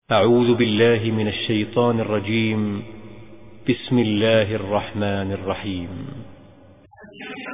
أعوذ بالله من الشيطان الرجيم. بسم الله الرحمن الرحيم.